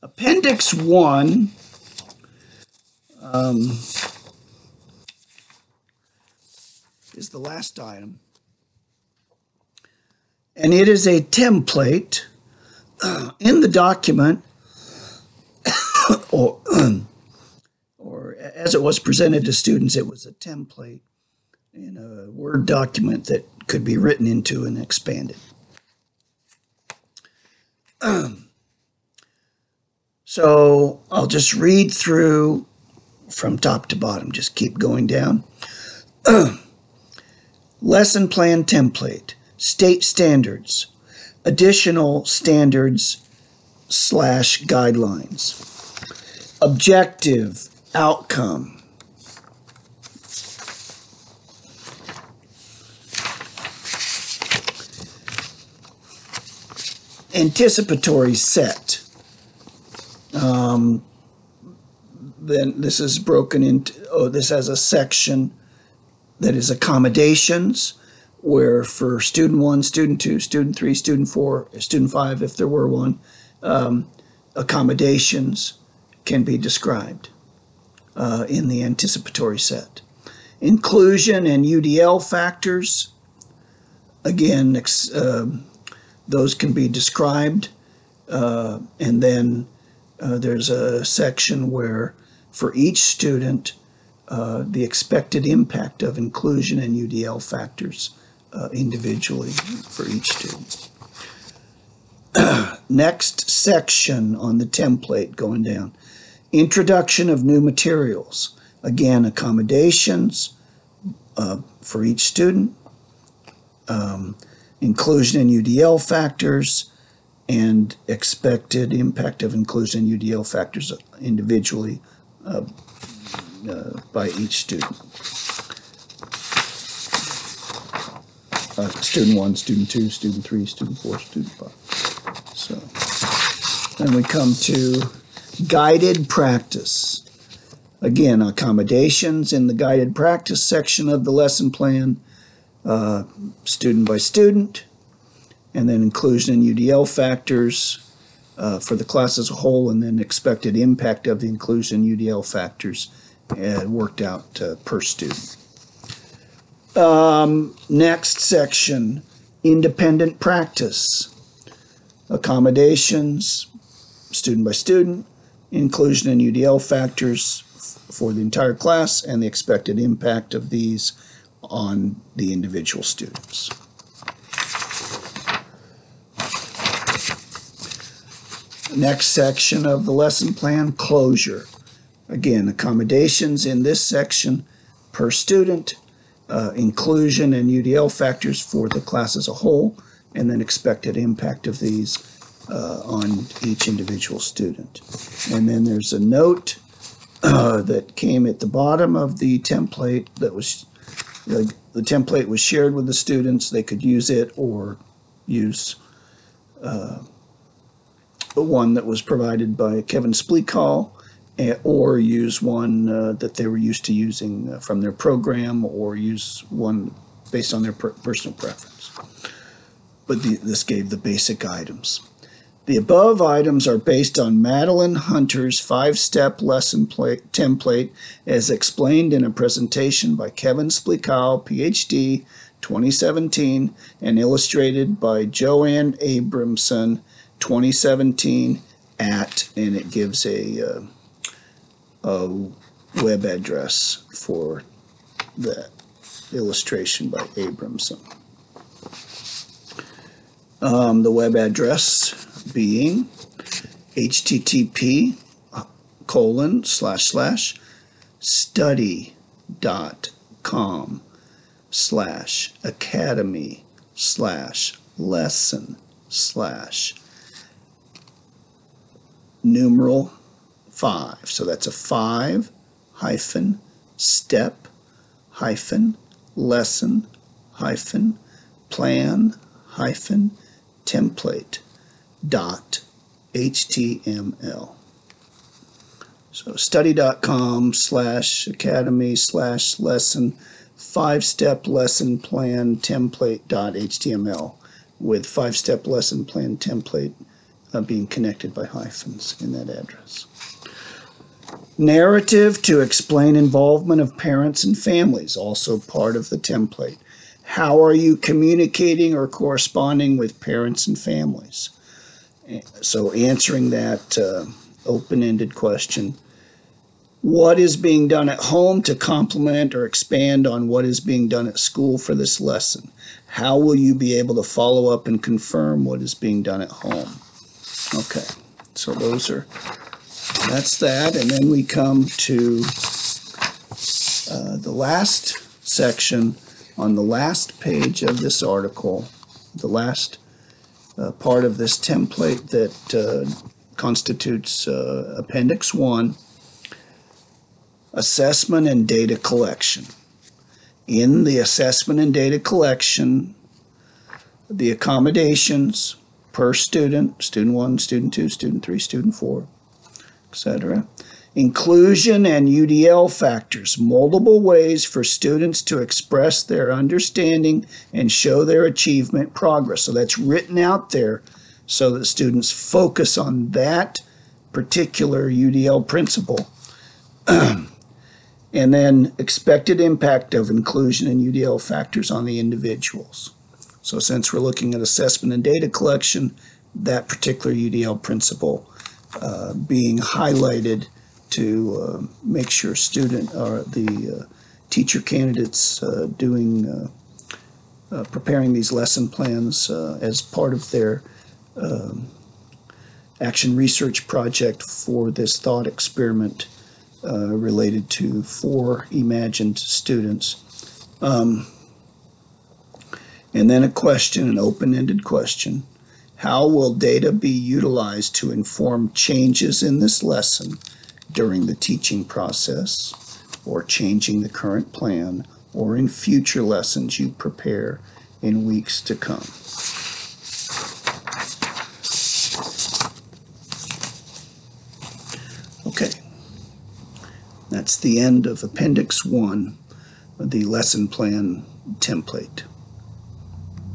Appendix 1 is the last item, and it is a template in the document, or as it was presented to students, it was a template in a Word document that could be written into and expanded. So I'll just read through from top to bottom, just keep going down. Lesson plan template, state standards, additional standards / guidelines, objective, outcome, anticipatory set. Then this is broken into, this has a section that is accommodations, where for student 1, student 2, student 3, student 4, student 5, if there were one, accommodations can be described in the anticipatory set. Inclusion and UDL factors, again, those can be described, and then there's a section where for each student, the expected impact of inclusion and UDL factors individually for each student. Next section on the template going down. Introduction of new materials. Again, accommodations for each student, inclusion and UDL factors, and expected impact of inclusion and UDL factors individually by each student. Student 1, student 2, student 3, student 4, student 5. So then we come to guided practice. Again, accommodations in the guided practice section of the lesson plan, student by student, and then inclusion and UDL factors for the class as a whole, and then expected impact of the inclusion UDL factors worked out per student. Next section, independent practice. Accommodations, student by student, inclusion and UDL factors for the entire class, and the expected impact of these on the individual students. Next section of the lesson plan, closure. Again, accommodations in this section per student, inclusion and UDL factors for the class as a whole, and then expected impact of these on each individual student. And then there's a note that came at the bottom of the template that was, the template was shared with the students. They could use it or use one that was provided by Kevin Spleekall, or use one that they were used to using from their program, or use one based on their personal preference. But this gave the basic items. The above items are based on Madeline Hunter's 5-step lesson template as explained in a presentation by Kevin Spleekall, PhD, 2017, and illustrated by Joanne Abramson, 2017, and it gives a web address for that illustration by Abramson. The web address being http://study.com/academy/numeral 5. So that's a 5 hyphen step hyphen lesson hyphen plan hyphen template dot HTML. So study.com/academy/lesson 5-step lesson plan template.html with 5-step lesson plan template being connected by hyphens in that address. Narrative to explain involvement of parents and families, also part of the template. How are you communicating or corresponding with parents and families? So answering that open-ended question. What is being done at home to complement or expand on what is being done at school for this lesson? How will you be able to follow up and confirm what is being done at home? Okay, so that's that. And then we come to the last section on the last page of this article, the last part of this template that constitutes Appendix 1, assessment and data collection. In the assessment and data collection, the accommodations per student, student 1, student 2, student 3, student 4, etc. Inclusion and UDL factors, multiple ways for students to express their understanding and show their achievement progress. So that's written out there so that students focus on that particular UDL principle. And then expected impact of inclusion and UDL factors on the individuals. So since we're looking at assessment and data collection, that particular UDL principle being highlighted to make sure the teacher candidates preparing these lesson plans as part of their action research project for this thought experiment related to 4 imagined students. And then a question, an open-ended question. How will data be utilized to inform changes in this lesson during the teaching process, or changing the current plan, or in future lessons you prepare in weeks to come? Okay. That's the end of Appendix 1 of the lesson plan template.